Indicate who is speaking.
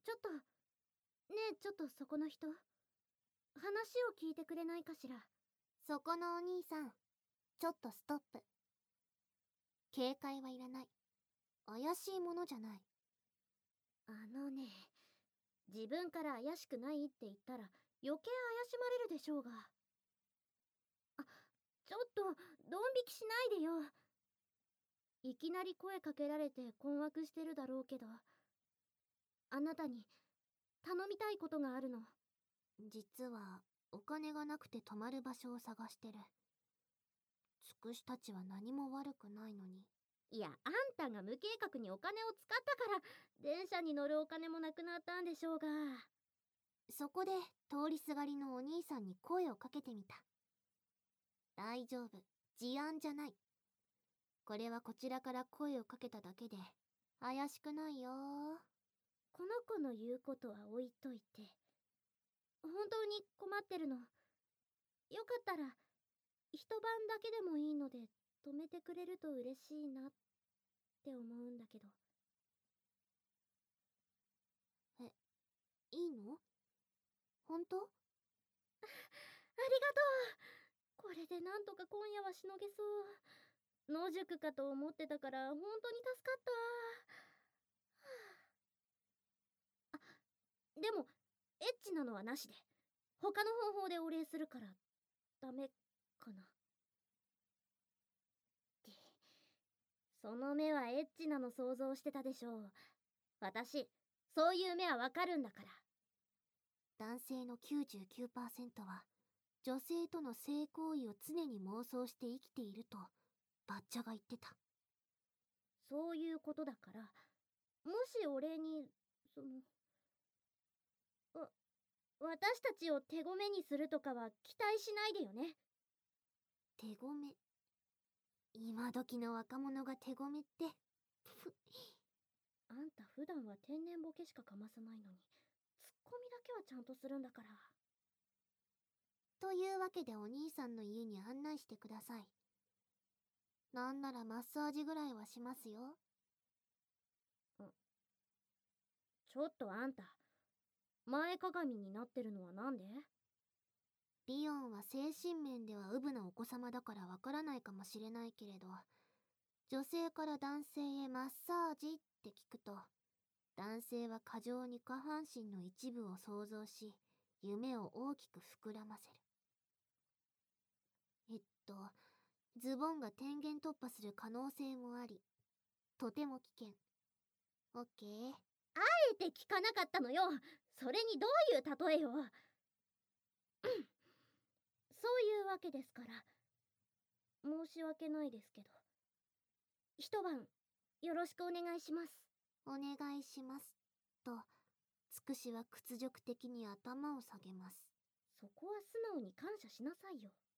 Speaker 1: ちょっと、ねえ、ちょっとそこの人、話を聞いてくれないかしら。
Speaker 2: そこのお兄さん、ちょっとストップ。警戒はいらない。怪しいものじゃない。
Speaker 1: 自分から怪しくないって言ったら余計怪しまれるでしょうが。ちょっと、ドン引きしないでよ。いきなり声かけられて困惑してるだろうけど、あなたに頼みたいことがあるの。
Speaker 2: 実は、お金がなくて泊まる場所を探してる。つくしたちは何も悪くないのに。
Speaker 1: いや、あんたが無計画にお金を使ったから電車に乗るお金もなくなったんでしょうが。
Speaker 2: そこで通りすがりのお兄さんに声をかけてみた。大丈夫、事案じゃない。これはこちらから声をかけただけで怪しくないよ。
Speaker 1: この子の言うことは置いといて、本当に困ってるの。よかったら一晩だけでもいいので泊めてくれると嬉しいなって思うんだけど。
Speaker 2: いいの？本当？
Speaker 1: ありがとう。これでなんとか今夜はしのげそう。野宿かと思ってたから本当に助かった。でもエッチなのはなしで、他の方法でお礼するからダメかな。ってその目はエッチなの想像してたでしょう。私そういう目はわかるんだから。
Speaker 2: 男性の 99% は女性との性行為を常に妄想して生きているとバッチャが言ってた。
Speaker 1: そういうことだから、もしお礼にわ私たちを手ごめにするとかは期待しないでよね。
Speaker 2: 手ごめ？今時の若者が手ごめって。
Speaker 1: あんた普段は天然ボケしかかまさないのに、ツッコミだけはちゃんとするんだから。
Speaker 2: というわけでお兄さんの家に案内してください。なんならマッサージぐらいはしますよ。
Speaker 1: ちょっとあんた、前かがみになってるのはなんで？
Speaker 2: リオンは精神面ではウブなお子様だからわからないかもしれないけれど、女性から男性へマッサージって聞くと、男性は過剰に下半身の一部を想像し、夢を大きく膨らませる。ズボンが天元突破する可能性もあり、とても危険。オッケー。
Speaker 1: あえて聞かなかったのよ。それにどういう例えよ。そういうわけですから、申し訳ないですけど、一晩よろしくお願いします。
Speaker 2: お願いします。と、つくしは屈辱的に頭を下げます。
Speaker 1: そこは素直に感謝しなさいよ。